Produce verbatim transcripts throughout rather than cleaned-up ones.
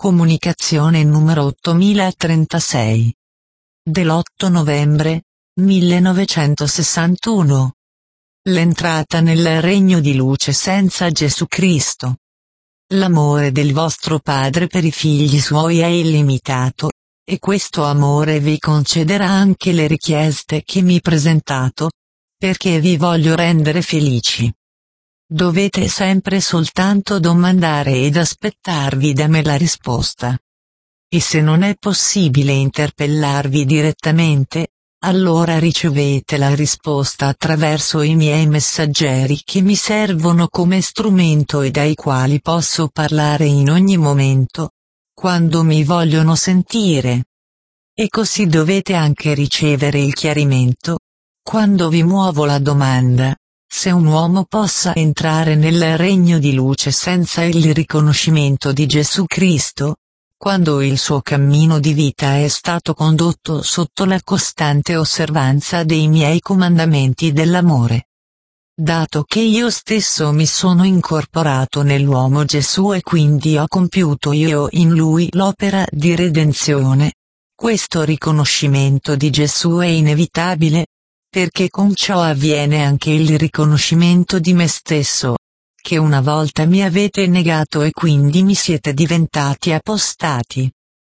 Comunicazione numero ottomilatrentasei. Dell'otto novembre millenovecentosessantuno. L'entrata nel regno di luce senza Gesù Cristo. L'amore del vostro Padre per i figli suoi è illimitato, e questo amore vi concederà anche le richieste che mi presentate, perché vi voglio rendere felici. Dovete sempre soltanto domandare ed aspettarvi da me la risposta. E se non è possibile interpellarvi direttamente, allora ricevete la risposta attraverso i miei messaggeri che mi servono come strumento e dai quali posso parlare in ogni momento, quando mi vogliono sentire. E così dovete anche ricevere il chiarimento, quando vi muovo la domanda, se un uomo possa entrare nel regno di luce senza il riconoscimento di Gesù Cristo, quando il suo cammino di vita è stato condotto sotto la costante osservanza dei miei comandamenti dell'amore. Dato che io stesso mi sono incorporato nell'uomo Gesù e quindi ho compiuto io in lui l'opera di redenzione, questo riconoscimento di Gesù è inevitabile, perché con ciò avviene anche il riconoscimento di me stesso, che una volta mi avete negato e quindi mi siete diventati apostati.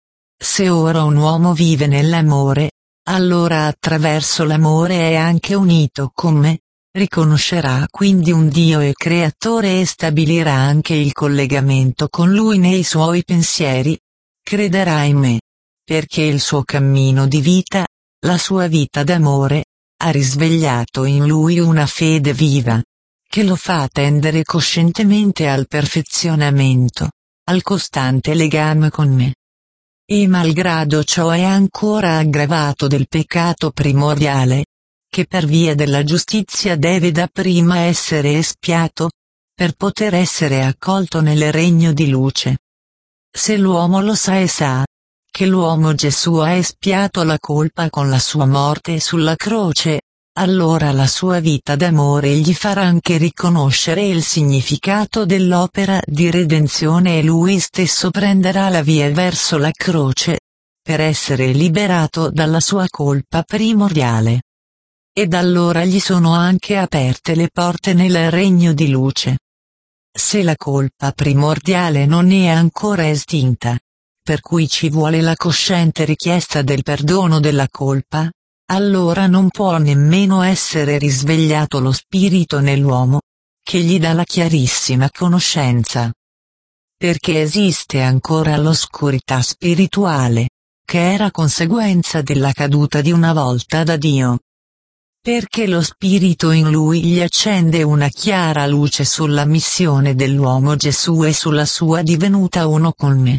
Se ora un uomo vive nell'amore, allora attraverso l'amore è anche unito con me, riconoscerà quindi un Dio e Creatore e stabilirà anche il collegamento con Lui nei suoi pensieri, crederà in me, perché il suo cammino di vita, la sua vita d'amore, ha risvegliato in lui una fede viva, che lo fa tendere coscientemente al perfezionamento, al costante legame con me. E malgrado ciò è ancora aggravato del peccato primordiale, che per via della giustizia deve dapprima essere espiato, per poter essere accolto nel regno di luce. Se l'uomo lo sa e sa, che l'uomo Gesù ha espiato la colpa con la sua morte sulla croce, allora la sua vita d'amore gli farà anche riconoscere il significato dell'opera di redenzione e lui stesso prenderà la via verso la croce, per essere liberato dalla sua colpa primordiale. Ed allora gli sono anche aperte le porte nel regno di luce. Se la colpa primordiale non è ancora estinta, per cui ci vuole la cosciente richiesta del perdono della colpa, allora non può nemmeno essere risvegliato lo spirito nell'uomo, che gli dà la chiarissima conoscenza. Perché esiste ancora l'oscurità spirituale, che era conseguenza della caduta di una volta da Dio. Perché lo spirito in lui gli accende una chiara luce sulla missione dell'uomo Gesù e sulla sua divenuta uno con me.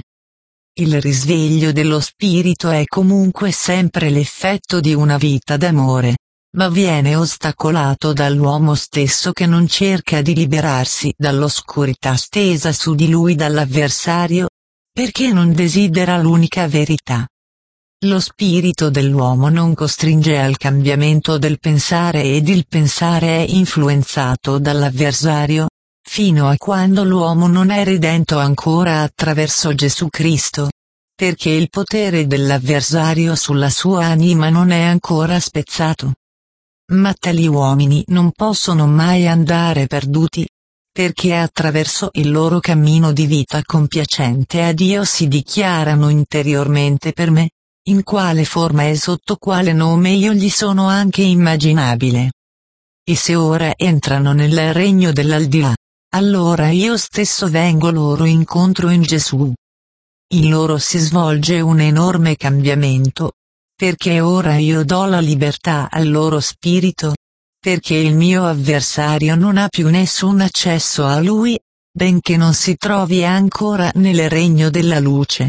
Il risveglio dello spirito è comunque sempre l'effetto di una vita d'amore, ma viene ostacolato dall'uomo stesso che non cerca di liberarsi dall'oscurità stesa su di lui dall'avversario, perché non desidera l'unica verità. Lo spirito dell'uomo non costringe al cambiamento del pensare ed il pensare è influenzato dall'avversario, fino a quando l'uomo non è redento ancora attraverso Gesù Cristo, perché il potere dell'avversario sulla sua anima non è ancora spezzato. Ma tali uomini non possono mai andare perduti, perché attraverso il loro cammino di vita compiacente a Dio si dichiarano interiormente per me, in quale forma e sotto quale nome io gli sono anche immaginabile. E se ora entrano nel regno dell'aldilà, allora io stesso vengo loro incontro in Gesù. In loro si svolge un enorme cambiamento, perché ora io do la libertà al loro spirito, perché il mio avversario non ha più nessun accesso a lui, benché non si trovi ancora nel regno della luce.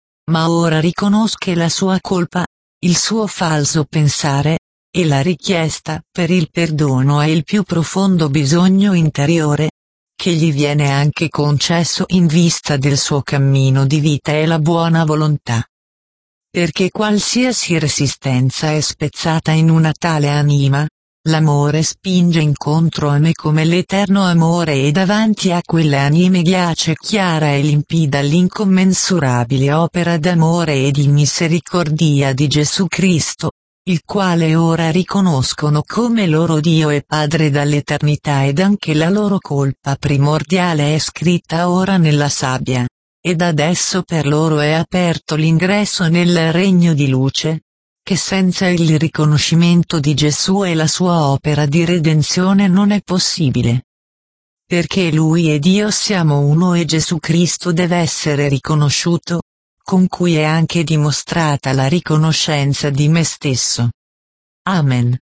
Ma ora riconosce la sua colpa, il suo falso pensare, e la richiesta per il perdono e il più profondo bisogno interiore, che gli viene anche concesso in vista del suo cammino di vita e la buona volontà. Perché qualsiasi resistenza è spezzata in una tale anima, L'amore spinge incontro a me come l'eterno amore e davanti a quelle anime ghiace chiara e limpida l'incommensurabile opera d'amore e di misericordia di Gesù Cristo, il quale ora riconoscono come loro Dio e Padre dall'eternità ed anche la loro colpa primordiale è scritta ora nella sabbia, ed adesso per loro è aperto l'ingresso nel regno di luce, che senza il riconoscimento di Gesù e la sua opera di redenzione non è possibile. Perché Lui e Dio siamo uno e Gesù Cristo deve essere riconosciuto, con cui è anche dimostrata la riconoscenza di me stesso. Amen.